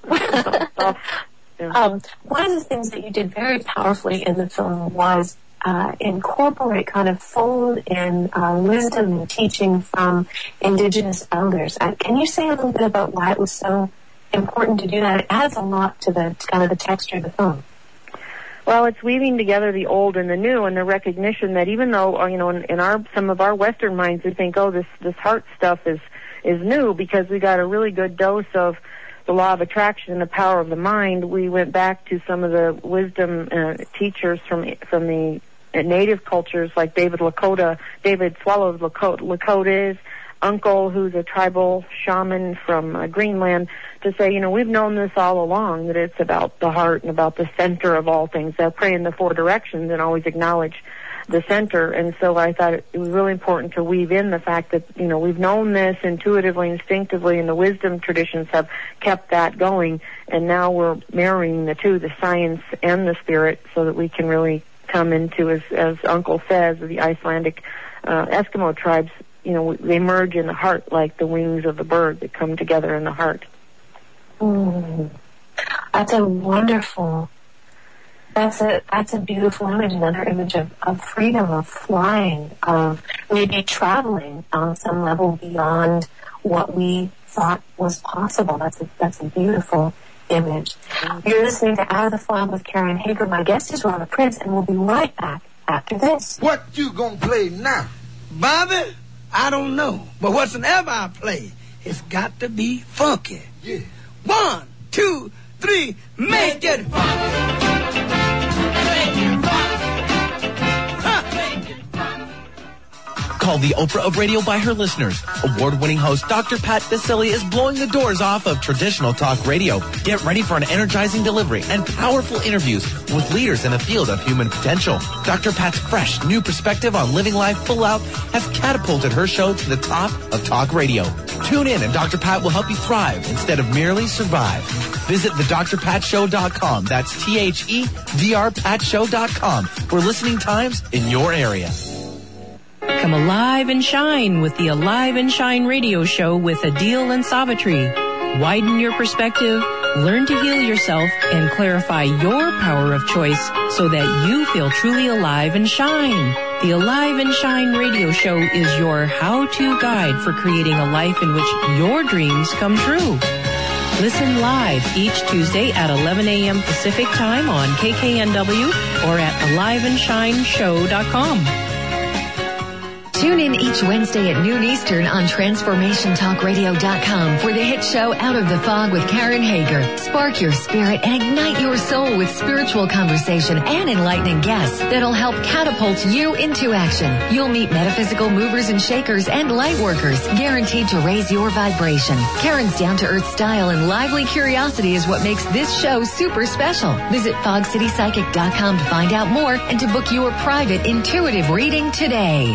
um, one of the things that you did very powerfully in the film was uh, incorporate, kind of fold in uh, wisdom and teaching from indigenous elders. Uh, can you say a little bit about why it was so important to do that? It adds a lot to the to kind of the texture of the film. Well, it's weaving together the old and the new, and the recognition that even though, you know, in, in our some of our Western minds, we think, oh, this this heart stuff is is new because we got a really good dose of the law of attraction and the power of the mind. We went back to some of the wisdom uh, teachers from from the native cultures, like David Lakota, David Swallow's Lakota, Lakota's uncle, who's a tribal shaman from uh, Greenland, to say, you know, we've known this all along, that it's about the heart and about the center of all things. They'll pray in the four directions and always acknowledge the center. And so I thought it was really important to weave in the fact that, you know, we've known this intuitively, instinctively, and the wisdom traditions have kept that going. And now we're marrying the two, the science and the spirit, so that we can really come into, as, as Uncle says, the Icelandic uh, Eskimo tribes, you know, they merge in the heart like the wings of the bird that come together in the heart. Mm. That's a wonderful, that's a that's a beautiful image, another image of, of freedom, of flying, of maybe traveling on some level beyond what we thought was possible. That's a, that's a beautiful image. Mm. You're listening to Out of the Fog with Karen Hager. My guest is Ronna Prince, and we'll be right back after this. What you gonna play now? Bobby? I don't know. But whatsoever I play, it's got to be funky. Yeah. One, two, three, make it funky. Make it funky. Huh. Make it funky. Called the Oprah of radio by her listeners, award-winning host Doctor Pat Baccili is blowing the doors off of traditional talk radio. Get ready for an energizing delivery and powerful interviews with leaders in the field of human potential. Doctor Pat's fresh, new perspective on living life full out has catapulted her show to the top of talk radio. Tune in and Doctor Pat will help you thrive instead of merely survive. Visit the dr pat show dot com. That's T H E D R pat show dot com for listening times in your area. Come alive and shine with the Alive and Shine radio show with Adil and Savitri. Widen your perspective, learn to heal yourself, and clarify your power of choice so that you feel truly alive and shine. The Alive and Shine radio show is your how-to guide for creating a life in which your dreams come true. Listen live each Tuesday at eleven a.m. Pacific Time on K K N W or at alive and shine show dot com. Tune in each Wednesday at noon Eastern on transformation talk radio dot com for the hit show Out of the Fog with Karen Hager. Spark your spirit and ignite your soul with spiritual conversation and enlightening guests that'll help catapult you into action. You'll meet metaphysical movers and shakers and light workers guaranteed to raise your vibration. Karen's down-to-earth style and lively curiosity is what makes this show super special. Visit fog city psychic dot com to find out more and to book your private intuitive reading today.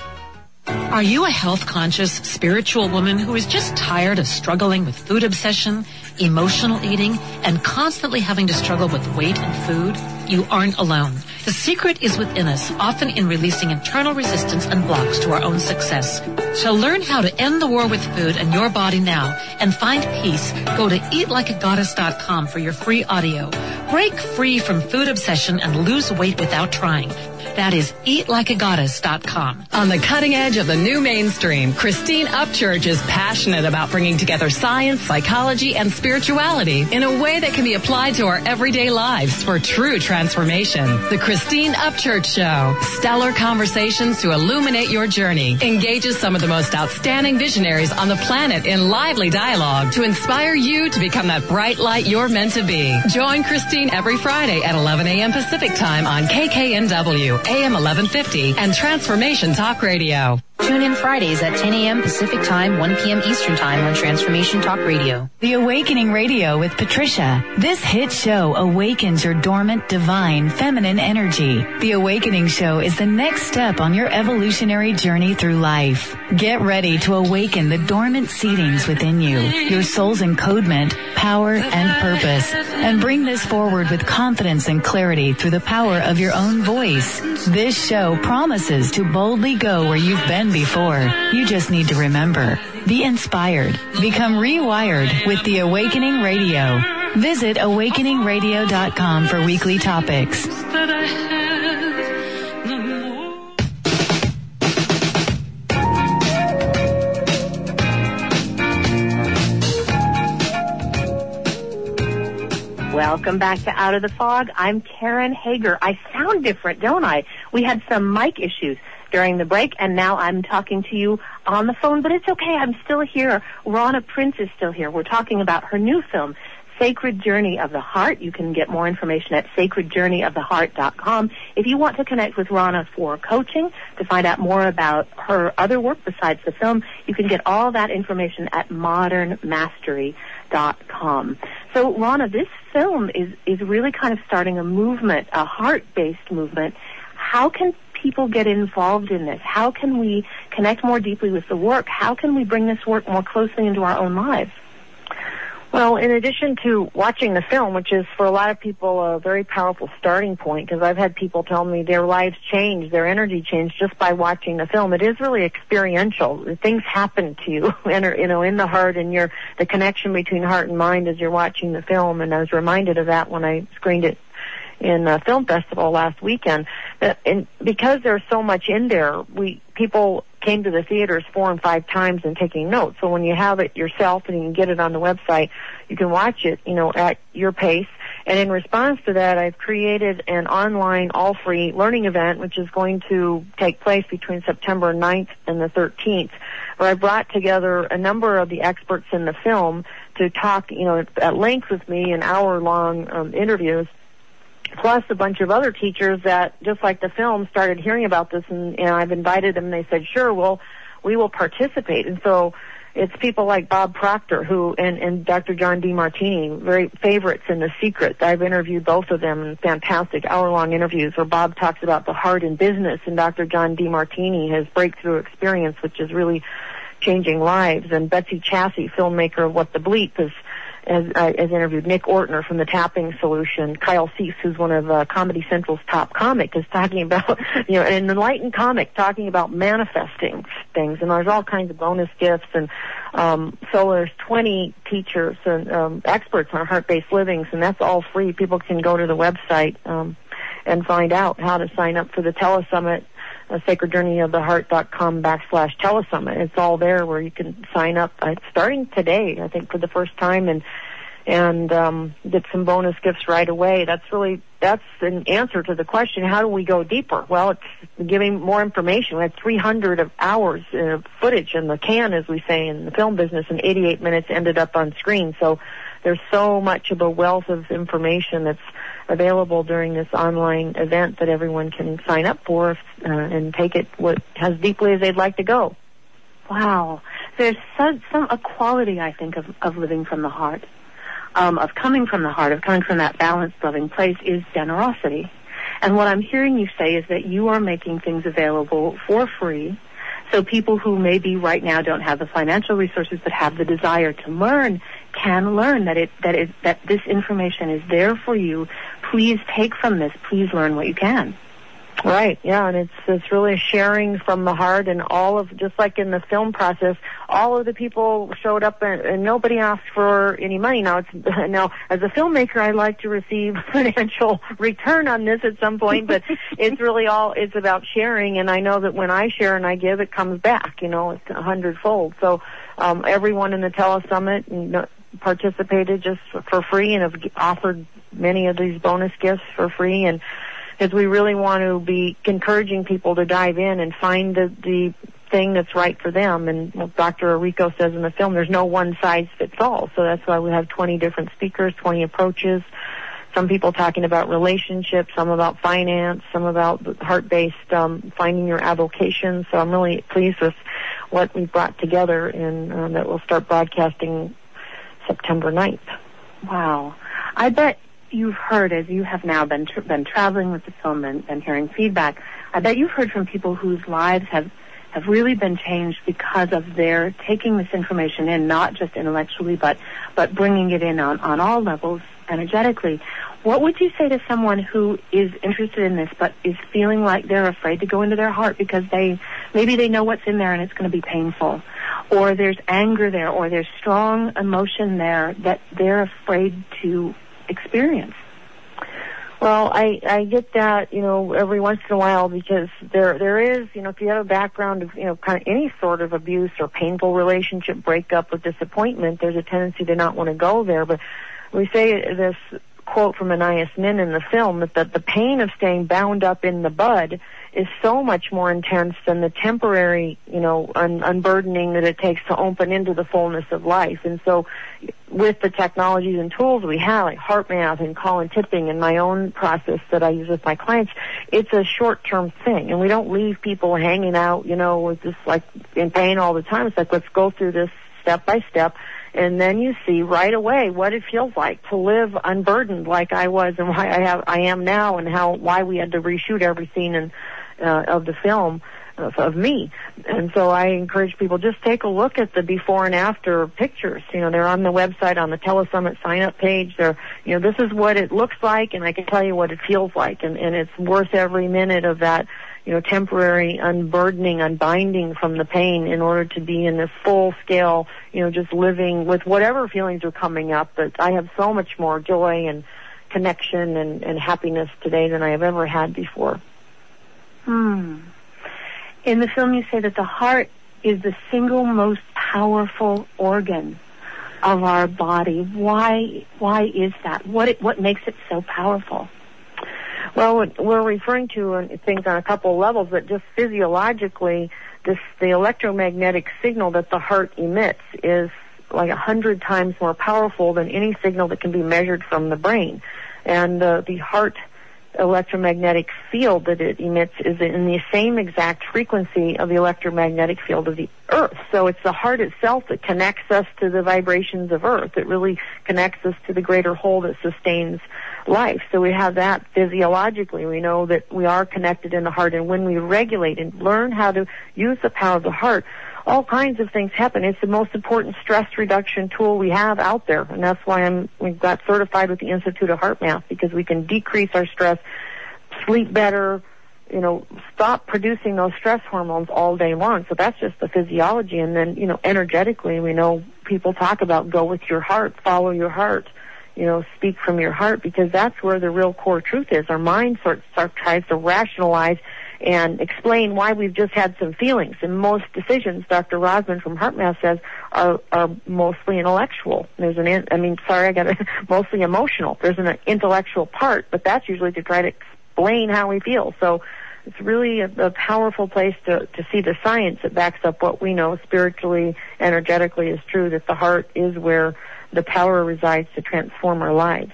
Are you a health-conscious, spiritual woman who is just tired of struggling with food obsession, emotional eating, and constantly having to struggle with weight and food? You aren't alone. The secret is within us, often in releasing internal resistance and blocks to our own success. So learn how to end the war with food and your body now and find peace. Go to eat like a goddess dot com for your free audio. Break free from food obsession and lose weight without trying. That is eat like a goddess dot com. On the cutting edge of the new mainstream, Christine Upchurch is passionate about bringing together science, psychology, and spirituality in a way that can be applied to our everyday lives for true transformation. The Christine Upchurch Show. Stellar conversations to illuminate your journey. Engages some of the most outstanding visionaries on the planet in lively dialogue to inspire you to become that bright light you're meant to be. Join Christine every Friday at eleven a.m. Pacific Time on K K N W. A M eleven fifty and Transformation Talk Radio. Tune in Fridays at ten a.m. Pacific Time, one p.m. Eastern Time on Transformation Talk Radio. The Awakening Radio with Patricia. This hit show awakens your dormant, divine, feminine energy. The Awakening Show is the next step on your evolutionary journey through life. Get ready to awaken the dormant seedings within you, your soul's encodement, power, and purpose, and bring this forward with confidence and clarity through the power of your own voice. This show promises to boldly go where you've been before. You just need to remember. Be inspired. Become rewired with The Awakening Radio. Visit awakening radio dot com for weekly topics. Welcome back to Out of the Fog. I'm Karen Hager. I sound different, don't I? We had some mic issues during the break, and now I'm talking to you on the phone, but it's okay. I'm still here. Rana Prince is still here. We're talking about her new film, Sacred Journey of the Heart. You can get more information at sacred journey of the heart dot com. If you want to connect with Rana for coaching, to find out more about her other work besides the film, you can get all that information at modern mastery dot com. So, Rana, this film is, is really kind of starting a movement, a heart-based movement. How can people get involved in this? How can we connect more deeply with the work? How can we bring this work more closely into our own lives? Well, in addition to watching the film, which is for a lot of people a very powerful starting point, because I've had people tell me their lives changed, their energy changed just by watching the film. It is really experiential. Things happen to you, you know, in the heart, and your the connection between heart and mind as you're watching the film. And I was reminded of that when I screened it in a film festival last weekend. And because there's so much in there, we people came to the theaters four and five times and taking notes. So when you have it yourself and you can get it on the website, you can watch it, you know, at your pace. And in response to that, I've created an online all-free learning event, which is going to take place between September ninth and the thirteenth, where I brought together a number of the experts in the film to talk, you know, at length with me in hour-long um, interviews, plus a bunch of other teachers that, just like the film, started hearing about this, and, and I've invited them, and they said, sure, well, we will participate. And so it's people like Bob Proctor who and, and Doctor John DeMartini, very favorites in The Secret. I've interviewed both of them in fantastic hour-long interviews where Bob talks about the heart in business, and Doctor John DeMartini, his breakthrough experience, which is really changing lives. And Betsy Chassey, filmmaker of What the Bleep, is As, uh, has interviewed Nick Ortner from The Tapping Solution. Kyle Cease, who's one of uh, Comedy Central's top comic, is talking about, you know, an enlightened comic talking about manifesting things. And there's all kinds of bonus gifts. And um, so there's twenty teachers and um, experts on heart-based livings, and that's all free. People can go to the website um, and find out how to sign up for the telesummit. Uh, sacred journey of the heart dot com backslash telesummit. It's all there where you can sign up. Uh, it's starting today, I think, for the first time, and and um, get some bonus gifts right away. That's really that's an answer to the question: how do we go deeper? Well, it's giving more information. We had three hundred of hours of footage in the can, as we say in the film business, and eighty-eight minutes ended up on screen. So there's so much of a wealth of information that's available during this online event that everyone can sign up for uh, and take it what, as deeply as they'd like to go. Wow. There's some, some a quality, I think, of, of living from the heart, um, of coming from the heart, of coming from that balanced, loving place, is generosity. And what I'm hearing you say is that you are making things available for free, so people who maybe right now don't have the financial resources but have the desire to learn can learn that it that it that this information is there for you. Please take from this. Please learn what you can. Right, yeah, and it's it's really sharing from the heart, and all of, just like in the film process, all of the people showed up and, and nobody asked for any money. Now, it's now as a filmmaker, I like to receive financial return on this at some point, but it's really all it's about sharing. And I know that when I share and I give, it comes back. You know, it's a hundredfold. So um, everyone in the telesummit and, participated just for free, and have offered many of these bonus gifts for free. And because we really want to be encouraging people to dive in and find the, the thing that's right for them. And well, Doctor Arico says in the film, there's no one size fits all. So that's why we have twenty different speakers, twenty approaches. Some people talking about relationships, some about finance, some about heart-based, um, finding your avocation. So I'm really pleased with what we brought together, and um, that we'll start broadcasting September ninth. Wow. I bet you've heard, as you have now been tra- been traveling with the film and, and hearing feedback, I bet you've heard from people whose lives have, have really been changed because of their taking this information in, not just intellectually, but, but bringing it in on, on all levels energetically. What would you say to someone who is interested in this but is feeling like they're afraid to go into their heart because they maybe they know what's in there and it's going to be painful, or there's anger there, or there's strong emotion there that they're afraid to experience? Well, I, I get that, you know, every once in a while, because there there is, you know, if you have a background of, you know, kind of any sort of abuse or painful relationship breakup or disappointment, there's a tendency to not want to go there. But we say this quote from Anais Nin in the film, that the, the pain of staying bound up in the bud is so much more intense than the temporary, you know, un- unburdening that it takes to open into the fullness of life. And so with the technologies and tools we have, like HeartMath and Colin Tipping and my own process that I use with my clients, it's a short-term thing. And we don't leave people hanging out, you know, with this, like, in pain all the time. It's like, let's go through this step by step. And then you see right away what it feels like to live unburdened like I was and why I have, I am now, and how, why we had to reshoot every scene in, uh, of the film uh, of me. And so I encourage people, just take a look at the before and after pictures. You know, they're on the website, on the Telesummit sign-up page. They're, you know, this is what it looks like, and I can tell you what it feels like. And, and it's worth every minute of that, you know, temporary unburdening, unbinding from the pain in order to be in this full scale, you know, just living with whatever feelings are coming up. But I have so much more joy and connection and, and happiness today than I have ever had before. Hmm. In the film, you say that the heart is the single most powerful organ of our body. Why? Why is that? What? It, what makes it so powerful? Well, we're referring to things on a couple of levels, but just physiologically, this the electromagnetic signal that the heart emits is like a hundred times more powerful than any signal that can be measured from the brain. And uh, the heart electromagnetic field that it emits is in the same exact frequency of the electromagnetic field of the earth. So it's the heart itself that connects us to the vibrations of earth. It really connects us to the greater whole that sustains life. So we have that physiologically. We know that we are connected in the heart, and when we regulate and learn how to use the power of the heart, all kinds of things happen. It's the most important stress reduction tool we have out there, and that's why I'm, we got certified with the Institute of HeartMath, because we can decrease our stress, sleep better, you know, stop producing those stress hormones all day long. So that's just the physiology. And then, you know, energetically, we know people talk about go with your heart, follow your heart, you know, speak from your heart, because that's where the real core truth is. Our mind sort of tries to rationalize and explain why we've just had some feelings. And most decisions, Doctor Rosman from HeartMath says, are, are mostly intellectual. There's an, in, I mean, sorry, I got it, mostly emotional. There's an intellectual part, but that's usually to try to explain how we feel. So it's really a, a powerful place to, to see the science that backs up what we know spiritually, energetically is true, that the heart is where the power resides to transform our lives.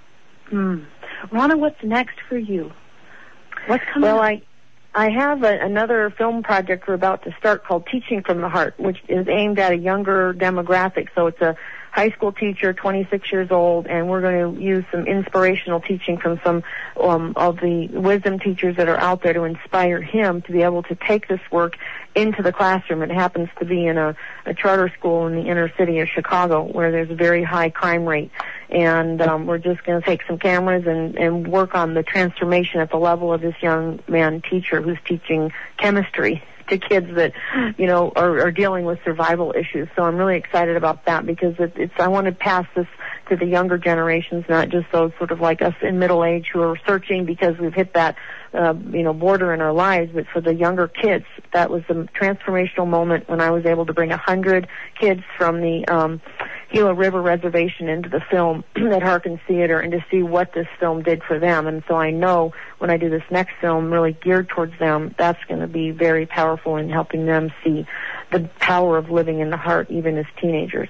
Hmm. Rhona, what's next for you? What's coming well, up? I I have a, another film project we're about to start called Teaching from the Heart, which is aimed at a younger demographic. So it's a high school teacher, twenty-six years old, and we're going to use some inspirational teaching from some um, of the wisdom teachers that are out there to inspire him to be able to take this work into the classroom. It happens to be in a, a charter school in the inner city of Chicago, where there's a very high crime rate. And um, we're just going to take some cameras and, and work on the transformation at the level of this young man teacher who's teaching chemistry to kids that, you know, are, are dealing with survival issues. So I'm really excited about that, because it, it's I want to pass this to the younger generations, not just those sort of like us in middle age who are searching because we've hit that, uh, you know, border in our lives, but for the younger kids. That was a transformational moment when I was able to bring a hundred kids from the um, Gila River Reservation into the film at Harkins Theater, and to see what this film did for them. And so I know when I do this next film really geared towards them, that's going to be very powerful in helping them see the power of living in the heart even as teenagers.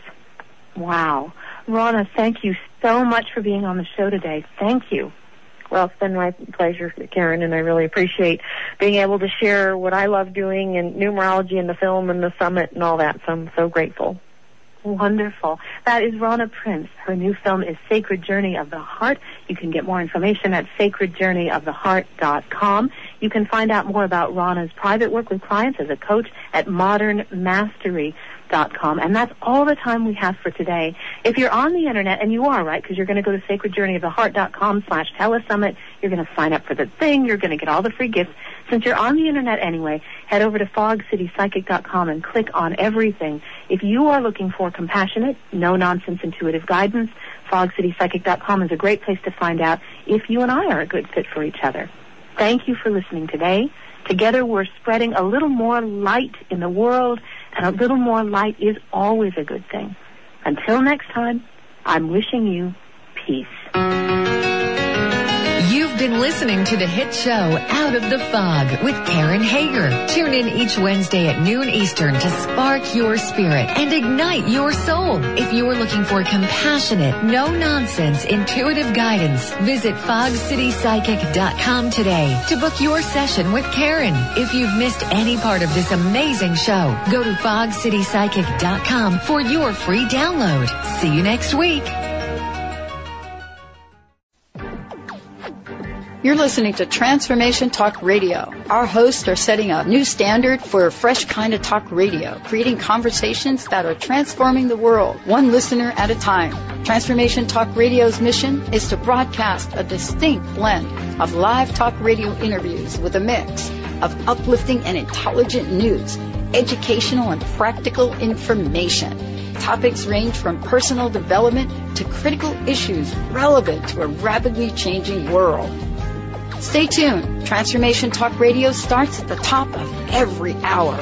Wow. Rhona, thank you so much for being on the show today. Thank you. Well, it's been my pleasure, Karen, and I really appreciate being able to share what I love doing in numerology and the film and the summit and all that. So I'm so grateful. Wonderful. That is Rhona Prince. Her new film is Sacred Journey of the Heart. You can get more information at sacred journey of the heart dot com. You can find out more about Rhona's private work with clients as a coach at modern mastery dot com. And that's all the time we have for today. If you're on the internet, and you are, right, because you're going to go to sacred journey of the heart dot com slash telesummit, you're going to sign up for the thing, you're going to get all the free gifts. Since you're on the internet anyway, head over to fog city psychic dot com and click on everything. If you are looking for compassionate, no-nonsense intuitive guidance, fog city psychic dot com is a great place to find out if you and I are a good fit for each other. Thank you for listening today. Together we're spreading a little more light in the world, and a little more light is always a good thing. Until next time, I'm wishing you peace. been listening to the hit show Out of the Fog with Karen Hager. Tune in each Wednesday at noon Eastern to spark your spirit and ignite your soul. If you're looking for compassionate, no-nonsense, intuitive guidance, visit fog city psychic dot com today to book your session with Karen. If you've missed any part of this amazing show, go to fog city psychic dot com for your free download. See you next week. You're listening to Transformation Talk Radio. Our hosts are setting a new standard for a fresh kind of talk radio, creating conversations that are transforming the world, one listener at a time. Transformation Talk Radio's mission is to broadcast a distinct blend of live talk radio interviews with a mix of uplifting and intelligent news, educational and practical information. Topics range from personal development to critical issues relevant to a rapidly changing world. Stay tuned. Transformation Talk Radio starts at the top of every hour.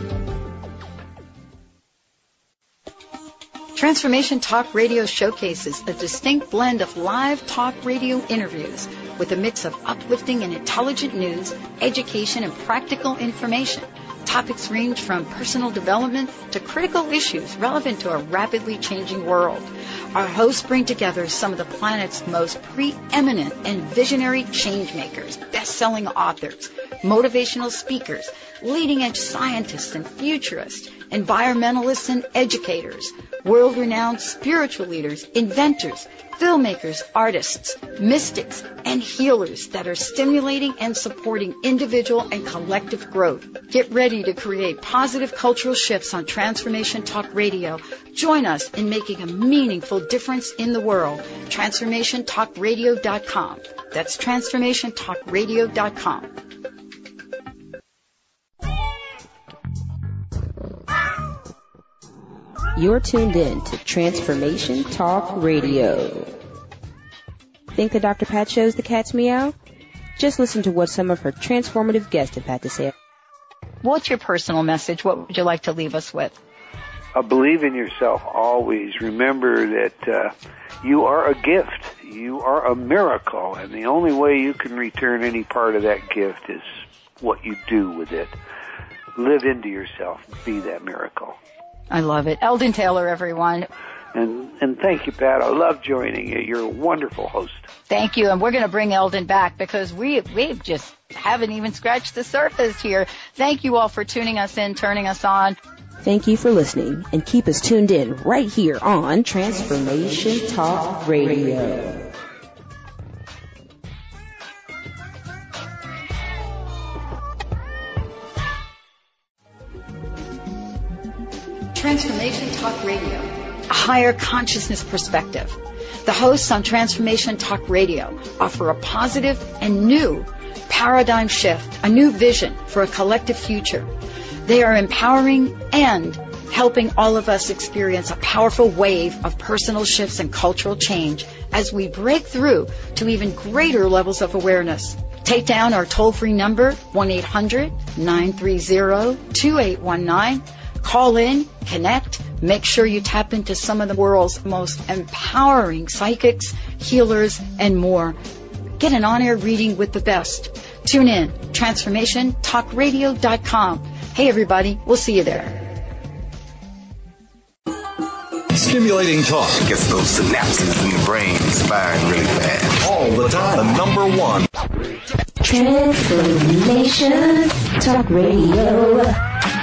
Transformation Talk Radio showcases a distinct blend of live talk radio interviews with a mix of uplifting and intelligent news, education, and practical information. Topics range from personal development to critical issues relevant to a rapidly changing world. Our hosts bring together some of the planet's most preeminent and visionary change makers, best-selling authors, motivational speakers, leading-edge scientists and futurists, environmentalists and educators, world-renowned spiritual leaders, inventors, filmmakers, artists, mystics, and healers that are stimulating and supporting individual and collective growth. Get ready to create positive cultural shifts on Transformation Talk Radio. Join us in making a meaningful difference in the world. Transformation Talk Radio dot com. That's Transformation Talk Radio dot com. You're tuned in to Transformation Talk Radio. Think that Doctor Pat shows the cat's meow? Just listen to what some of her transformative guests have had to say. What's your personal message? What would you like to leave us with? Uh, believe in yourself always. Remember that uh, you are a gift. You are a miracle, and the only way you can return any part of that gift is what you do with it. Live into yourself. Be that miracle. I love it. Eldon Taylor, everyone. And and thank you, Pat. I love joining you. You're a wonderful host. Thank you. And we're going to bring Eldon back because we we just haven't even scratched the surface here. Thank you all for tuning us in, turning us on. Thank you for listening, and keep us tuned in right here on Transformation Talk Radio. Transformation Talk Radio, a higher consciousness perspective. The hosts on Transformation Talk Radio offer a positive and new paradigm shift, a new vision for a collective future. They are empowering and helping all of us experience a powerful wave of personal shifts and cultural change as we break through to even greater levels of awareness. Take down our toll-free number, one eight hundred nine three zero two eight one nine. Call in, connect, make sure you tap into some of the world's most empowering psychics, healers, and more. Get an on-air reading with the best. Tune in, Transformation Talk Radio dot com. Hey everybody, we'll see you there. Stimulating talk gets those synapses in the brain firing really fast. All the time. The number one. Transformation Talk Radio.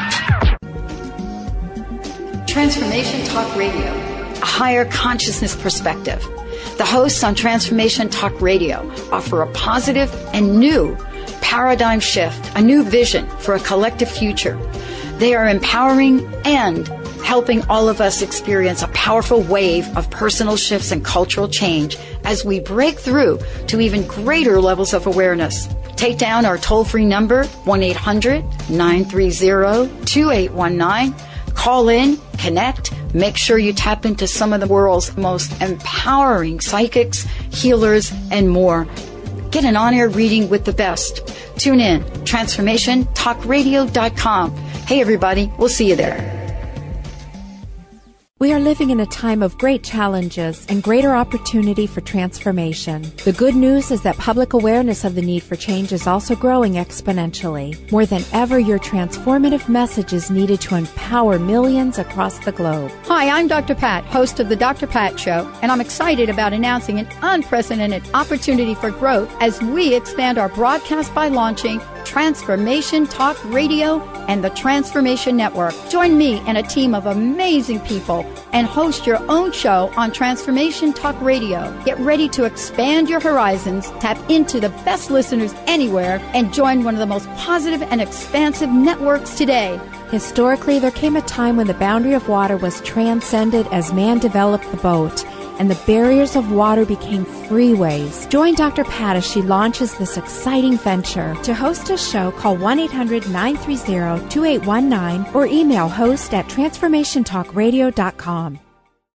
Transformation Talk Radio, a higher consciousness perspective. The hosts on Transformation Talk Radio offer a positive and new paradigm shift, a new vision for a collective future. They are empowering and helping all of us experience a powerful wave of personal shifts and cultural change as we break through to even greater levels of awareness. Take down our toll-free number, one eight hundred nine three zero two eight one nine. Call in, connect, make sure you tap into some of the world's most empowering psychics, healers, and more. Get an on-air reading with the best. Tune in, Transformation Talk Radio dot com. Hey everybody, we'll see you there. We are living in a time of great challenges and greater opportunity for transformation. The good news is that public awareness of the need for change is also growing exponentially. More than ever, your transformative message is needed to empower millions across the globe. Hi, I'm Doctor Pat, host of the Doctor Pat Show, and I'm excited about announcing an unprecedented opportunity for growth as we expand our broadcast by launching Transformation Talk Radio and the Transformation Network. Join me and a team of amazing people and host your own show on Transformation Talk Radio. Get ready to expand your horizons, tap into the best listeners anywhere, and join one of the most positive and expansive networks today. Historically, there came a time when the boundary of water was transcended as man developed the boat, and the barriers of water became freeways. Join Doctor Pat as she launches this exciting venture. To host a show, call one eight hundred nine three zero two eight one nine or email host at transformation talk radio dot com.